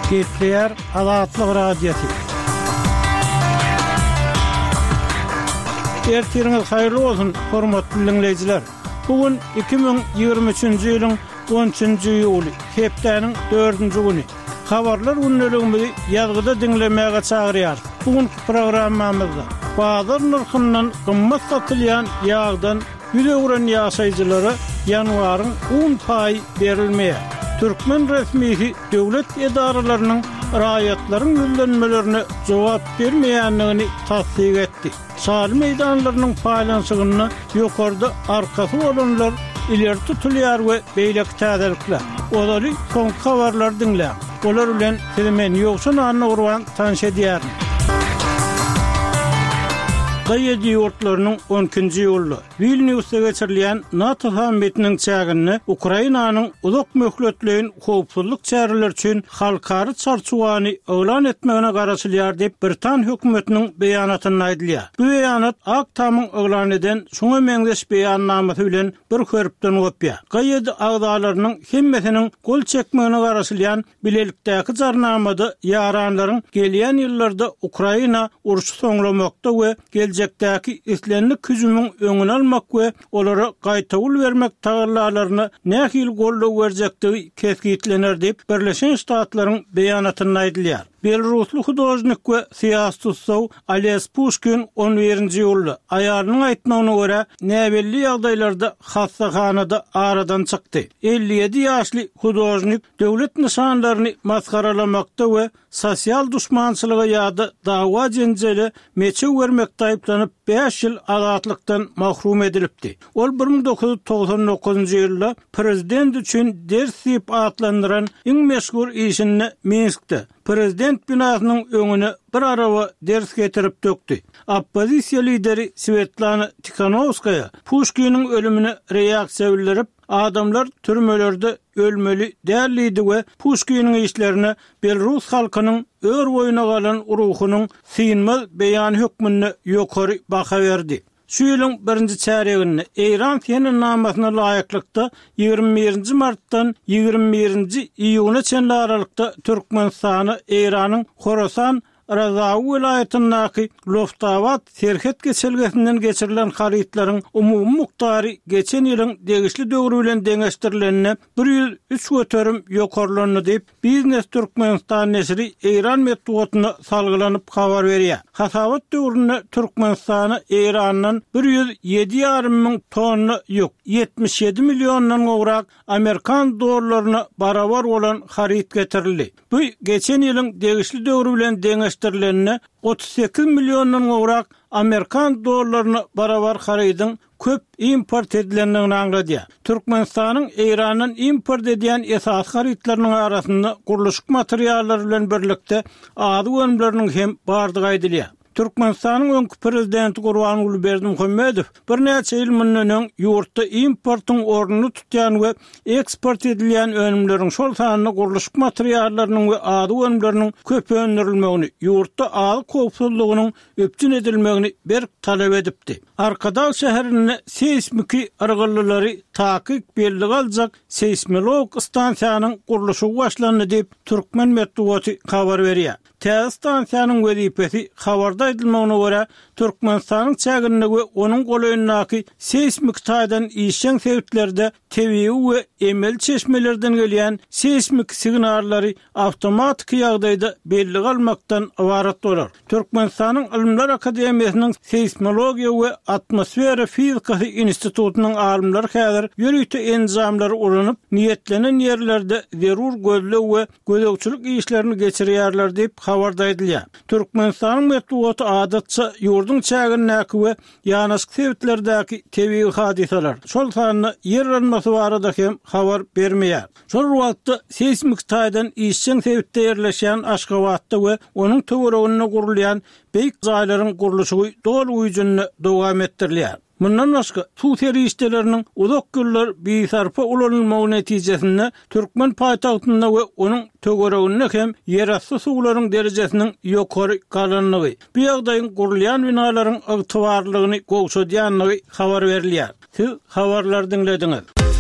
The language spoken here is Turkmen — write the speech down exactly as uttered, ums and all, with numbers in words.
Ketler Azatlyk Radiosu. Ertiriniz hayırlı olsun, hormatly dinleyijiler. Bugün iki bin ýygrimi üçünji ýylyň on üçünji ýuly, hepdeniň dördünji güni. Habarlar günneligimizi ýazgyda dinlemäge çagyrýar. Bugün programmamyzda bazar narhyndan gymmat satylýan ýağdan ýüregüren ýaşaýjylara ýanwaryň on paý berilmeýär. Türkmen resmi döwlet edaralarynyň raýatlaryň ýüllenmelerini jogap bermeýänligini tasdik etdi. Şahar meydanlarynyň paýlanşygyny ýokarda arkasy bolanlar ileri tutulýar we beýlek täzelikler. Olary soňky habarlar dinlä. Olar bilen hemen ýoksun anny urwan tanış edýär. Gaýedy ýurtlarynyň on ikinji ýyly Vilniusda geçirilýän NATO sammitiniň çägini Ukrainanyň uzak möhletleýin howpsuzlyk çäreleri üçin halkary çarçuwany elan etmegine garaşylýar diýip Britan hökümetiniň beýanatyny aýdylýar. Bu beýanat Aktamyň elan eden şoňa meňzeş beýannamasy bilen bir hörpden gopýar. Gaýedy agdalarynyň hemmesiniň gol çekmegine garaşylýan bilelikdäki jarnamada ýaranlaryň gelýän ýyllarda Ukraina uruşy soňlamakda we gelecekdäki islenlik hüjümüň öňüni almak we olara gaýta ul bermek taýýarlalaryny nähil gollaw berjektigi kesgitlener diýip Birleşen Ştatlaryň beýanatyny aýdylýar. Belarusly hudojnik we siýasatçy Ales Pushkin on birinji ýyly aýarynyň aýtmagyna görä näbelli ýagdaýlarda hastahanada aradan çykdy. elli ýedi ýaşly hudojnik döwlet nişanlaryny maskaralamakda we sosial düşmançylyga ýa-da dawa jenjeli meçe bermekde aýplanyp beş ýyl azatlykdan mahrum edilipdi. Ol bir ming dokuz ýüz togson dokuzunji ýylda prezident üçin ders diýip atlandyran iň meşhur işini Minskde prezident binasynyň öňüne bir araba ders getirip dökdi. Oppozisiýa lideri Svetlana Tikhanovskaya Pushkin'in ölümüne reaksiýa bildirip adamlar türmelerde ölmeli dälidi we Pushkin'in işlerini Belarus halkynyň ör boýuna galan uruhunyň synmaz beýan hökmüne ýokary baha berdi. Şu ýylyň birinji çäreginde Eýran fenin namasyna laýyklykda ýygrimi birinji martdan ýygrimi birinji iýuny çenli aralykda Türkmenistany Eýranyň Khorasan Razaw vilayatynyň Loftawat Serhet geçelgesinden geçirilen haritlaryň umumy muktary geçen ýylyň degişli döwrü bilen deňeşdirilenine bir ýüz üç göterim ýokarlanyny diýip Biznes Türkmenistan nesri Eýran medeniýetine salgylanyp habar berýär. Hasawat döwründe Türkmenistany Eýrandan bir ýüz ýedi ýarym ming tonna ýok, ýetmiş ýedi millióndan gowrak Amerikan dollaryna barabar bolan harit getirildi. Bu geçen ýylyň degişli döwrü bilen deňeşdirilenine otuz sekiz millióndan gowrak Amerikan dollaryna barabar harityň köp import edilendigini aňladýar. Türkmenistanyň Eýrandan import edýän esas haritlarynyň arasynda guruluşyk materiallary bilen birlikde ady önümleriniň hem bardygy aýdylýar. Türkmenistanyň öňkü prezidenti Gurbanuly Berdimuhammedow bir näçe ýyl mundan ýurtda importyň ornuny tutýan we eksport edilýän önümleriň şol sanyny guruluşyk materiallarynyň we ady önümleriniň köpöndirilmegini, ýurtda ady howpsuzlygynyň öpçün edilmegini berk talap edipdi. Arkadal şäherine seismiki argallylary takyk belli galjak seismolog stansiýanyň guruluşy başlandy diýip Türkmen medeniýeti habar berýär. Täze stansiýanyň wezipesi habarda aýdylmagyna görä Türkmenistanyň çägini we onuň goleýyndaky seismik taýdan işen sebäplerde tebii we emel çeşmelerden gelýän seismik signallary awtomatik ýagdaýda belli galmakdan ibaret bolar. Türkmenistanyň Ilimler Akademiýasynyň seismologiýa we atmosfera fizikasy institutynyň alimlary häzir ýürüýte enzamlary uranyp niýetlenen ýerlerde zerur gözlew we gözegçilik işlerini geçirýärler diýip habarda aýdylýar. Türkmenistanyň medeniýeti adatça ýurdun çägindäki we ýanaşyk sebäplerdäki tebii hadisalar şol sanyny ýer almasy barada hem habar bermeýär. Şol wagtda seismik taýdan işçiň sebäpde ýerleşýän Aşgabatda we onuň töwereginde gurulýan beýik zaýlaryň guruluşy dol uýjunny dowam etdirilýär. Mundan başga suw terişdeleriniň uzak güller biýsarpa ulanylmagy netijesinde Türkmen paýtagtynda we onuň töwereginde hem ýerasty suwlaryň derejesiniň ýokary galanlygy, bu ýagdaýyň gurulýan binalaryň ygtybarlygyny gowşadýanlygy habar berilýär. Siz habarlar dinlediňiz.